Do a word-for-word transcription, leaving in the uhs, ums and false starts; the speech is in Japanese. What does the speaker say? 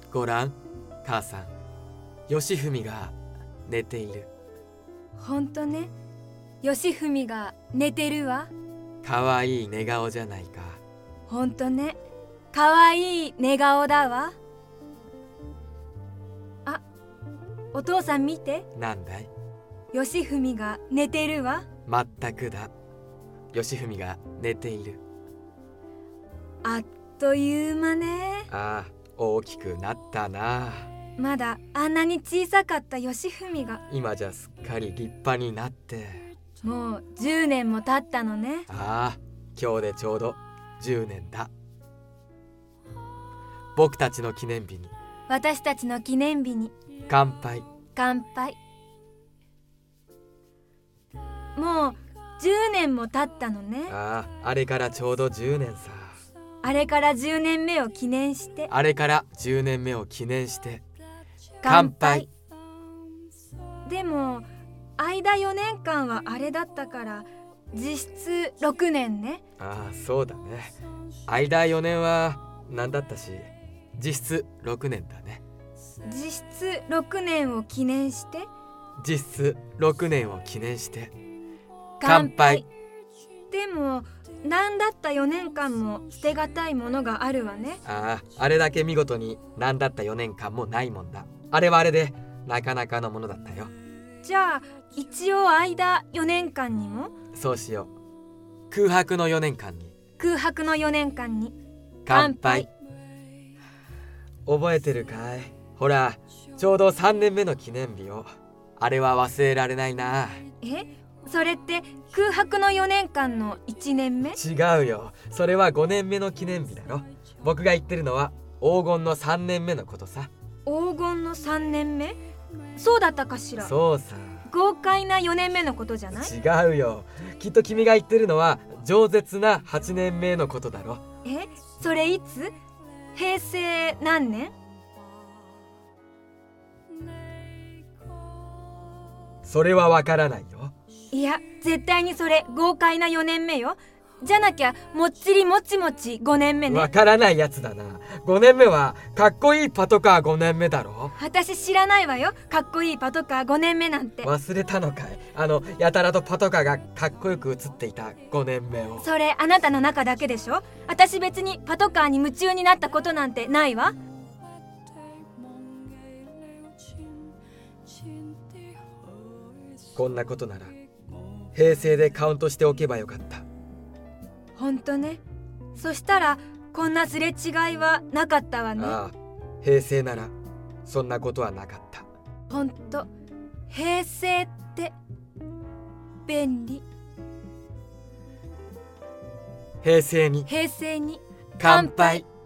ごらん、母さん、吉文が寝ている。 ほんとね、吉文が寝てるわ。 かわいい寝顔じゃないか。 ほんとね、かわいい寝顔だわ。あ、お父さん見て。 なんだい？ 吉文が寝てるわ。 まったくだ。吉文が寝ている。 あっという間ね。 ああ、大きくなったな。 まだあんなに小さかった吉文が今じゃすっかり立派になって。 もうじゅうねんも経ったのね。 ああ、今日でちょうどじゅうねんだ。僕たちの記念日に、 私たちの記念日に乾杯。 乾杯。もうじゅうねんも経ったのね。 ああ、あれからちょうどじゅうねんさ。 あれからじゅうねんめを記念して。 あれからじゅうねんめを記念して乾杯。でも間よねんかんはあれだったから実質ろくねんね。 ああ、そうだね。間よねんは何だったし、実質ろくねんだね。 実質ろくねんを記念して。 実質ろくねんを記念して乾杯。でも何だったよねんかんも捨てがたいものがあるわね。 ああ、あれだけ見事に何だったよねんかんもないもんだ。あれはあれでなかなかのものだったよ。 じゃあ一応間よねんかんにも。 そうしよう。空白のよねんかんに。 空白のよねんかんに乾杯。覚えてるかい？ほら、ちょうどさんねんめの記念日を。あれは忘れられないな。 え、それって空白のよねんかんのいちねんめ？ 違うよ、それはごねんめの記念日だろ。僕が言ってるのは黄金のさんねんめのことさ。 黄金のさんねんめ？そうだったかしら。 そうさ。 豪快なよねんめのことじゃない？ 違うよ、きっと君が言ってるのは饒舌なはちねんめのことだろ。 え、それいつ？平成何年？ それはわからないよ。 いや、絶対にそれ豪快なよねんめよ。じゃなきゃもっちりもちもちごねんめね。 わからないやつだな。ごねんめはかっこいいパトカーごねんめだろ。 私知らないわよ、かっこいいパトカーごねんめなんて。 忘れたのかい？あのやたらとパトカーがかっこよく映っていたごねんめを。 それあなたの中だけでしょ。私別にパトカーに夢中になったことなんてないわ。 こんなことなら平成でカウントしておけばよかった。 ほんとね。そしたらこんなすれ違いはなかったわね。 ああ、平成ならそんなことはなかった。 ほんと平成って便利。 平成に平成に乾杯。